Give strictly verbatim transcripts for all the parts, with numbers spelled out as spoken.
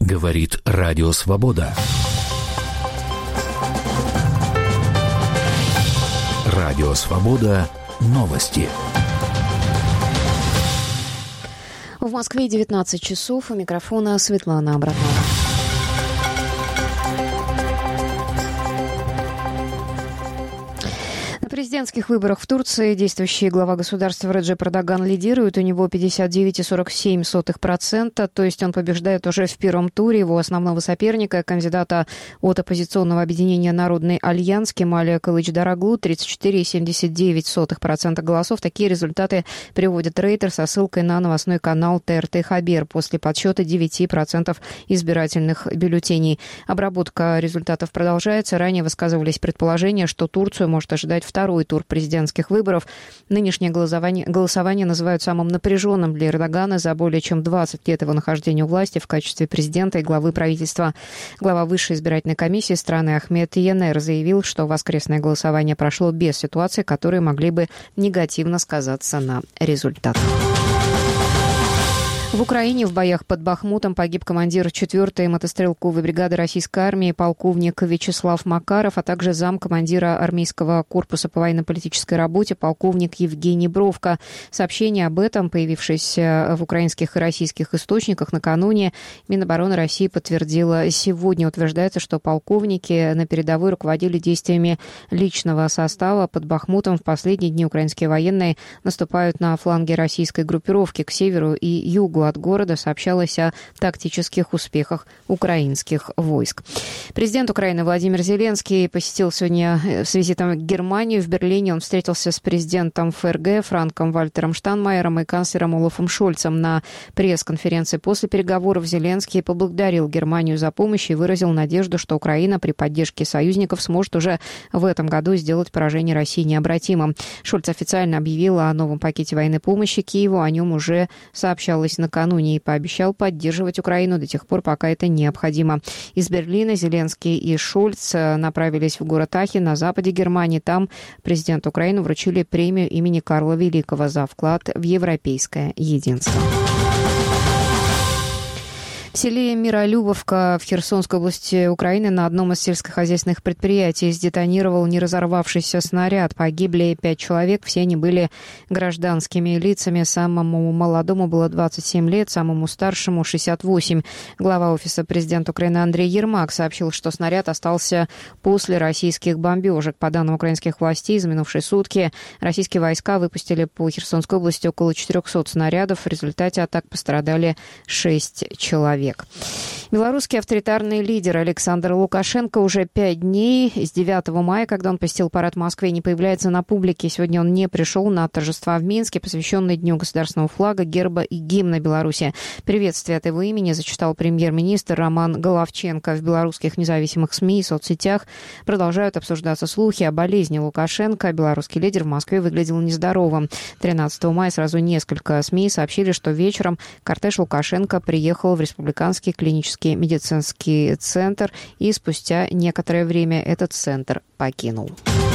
Говорит Радио Свобода. Радио Свобода. Новости. В Москве девятнадцать часов. У микрофона Светлана Абрамова. На президентских выборах в Турции действующий глава государства Реджеп Эрдоган лидирует. У него пятьдесят девять целых сорок семь сотых процента, то есть он побеждает уже в первом туре. Его основного соперника, кандидата от оппозиционного объединения «Народный альянс» Кемаля Кылычдароглу, тридцать четыре целых семьдесят девять сотых процента голосов. Такие результаты приводит Рейтер со ссылкой на новостной канал ТРТ Хабер после подсчета девять процентов избирательных бюллетеней. Обработка результатов продолжается. Ранее высказывались предположения, что Турцию может ожидать второй Второй тур президентских выборов. Нынешнее голосование, голосование называют самым напряженным для Эрдогана за более чем двадцать лет его нахождения у власти в качестве президента и главы правительства. Глава Высшей избирательной комиссии страны Ахмед Янер заявил, что воскресное голосование прошло без ситуаций, которые могли бы негативно сказаться на результатах. В Украине в боях под Бахмутом погиб командир четвёртой мотострелковой бригады российской армии полковник Вячеслав Макаров, а также замкомандира армейского корпуса по военно-политической работе полковник Евгений Бровко. Сообщение об этом, появившееся в украинских и российских источниках накануне, Минобороны России подтвердила сегодня. Утверждается, что полковники на передовой руководили действиями личного состава под Бахмутом. В последние дни украинские военные наступают на фланге российской группировки к северу и югу от города. Сообщалось о тактических успехах украинских войск. Президент Украины Владимир Зеленский посетил сегодня с визитом в Германию. В Берлине он встретился с президентом ФРГ Франком Вальтером Штайнмайером и канцлером Олафом Шольцем. На пресс-конференции после переговоров Зеленский поблагодарил Германию за помощь и выразил надежду, что Украина при поддержке союзников сможет уже в этом году сделать поражение России необратимым. Шольц официально объявил о новом пакете военной помощи Киеву. О нем уже сообщалось накануне и пообещал поддерживать Украину до тех пор, пока это необходимо. Из Берлина Зеленский и Шольц направились в город Ахен на западе Германии. Там президенту Украины вручили премию имени Карла Великого за вклад в европейское единство. В селе Миролюбовка в Херсонской области Украины на одном из сельскохозяйственных предприятий сдетонировал неразорвавшийся снаряд. Погибли пять человек, все они были гражданскими лицами. Самому молодому было двадцать семь лет, самому старшему шестьдесят восемь. Глава Офиса президента Украины Андрей Ермак сообщил, что снаряд остался после российских бомбежек. По данным украинских властей, за минувшие сутки российские войска выпустили по Херсонской области около четырехсот снарядов. В результате атак пострадали шесть человек. Белорусский авторитарный лидер Александр Лукашенко уже пять дней, с девятого мая, когда он посетил парад в Москве, не появляется на публике. Сегодня он не пришел на торжества в Минске, посвященные Дню государственного флага, герба и гимна Беларуси. Приветствие от его имени зачитал премьер-министр Роман Головченко. В белорусских независимых СМИ и соцсетях продолжают обсуждаться слухи о болезни Лукашенко. Белорусский лидер в Москве выглядел нездоровым. тринадцатого мая сразу несколько СМИ сообщили, что вечером кортеж Лукашенко приехал в республику Республиканский клинический медицинский центр, и спустя некоторое время этот центр покинул.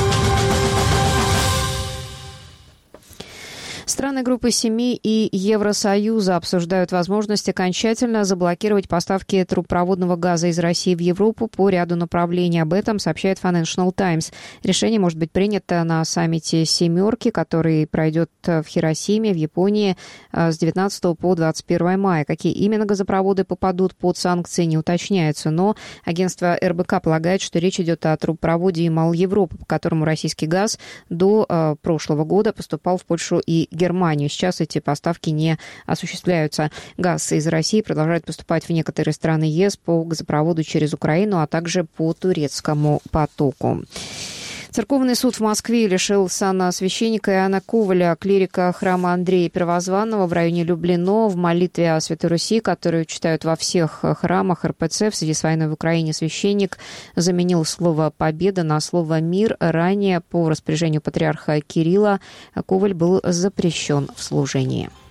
Страны группы семи и Евросоюза обсуждают возможность окончательно заблокировать поставки трубопроводного газа из России в Европу по ряду направлений. Об этом сообщает Financial Times. Решение может быть принято на саммите «семерки», который пройдет в Хиросиме, в Японии, с девятнадцатого по двадцать первое мая. Какие именно газопроводы попадут под санкции, не уточняется, но агентство эр бэ ка полагает, что речь идет о трубопроводе Ямал-Европа, по которому российский газ до э, прошлого года поступал в Польшу и Германию. Сейчас эти поставки не осуществляются. Газ из России продолжает поступать в некоторые страны ЕС по газопроводу через Украину, а также по турецкому потоку. Церковный суд в Москве лишил сана священника Иоанна Коваля, клирика храма Андрея Первозванного в районе Люблино, в молитве о Святой Руси, которую читают во всех храмах эр пэ цэ. В связи с войной в Украине священник заменил слово «победа» на слово «мир». Ранее по распоряжению патриарха Кирилла Коваль был запрещен в служении.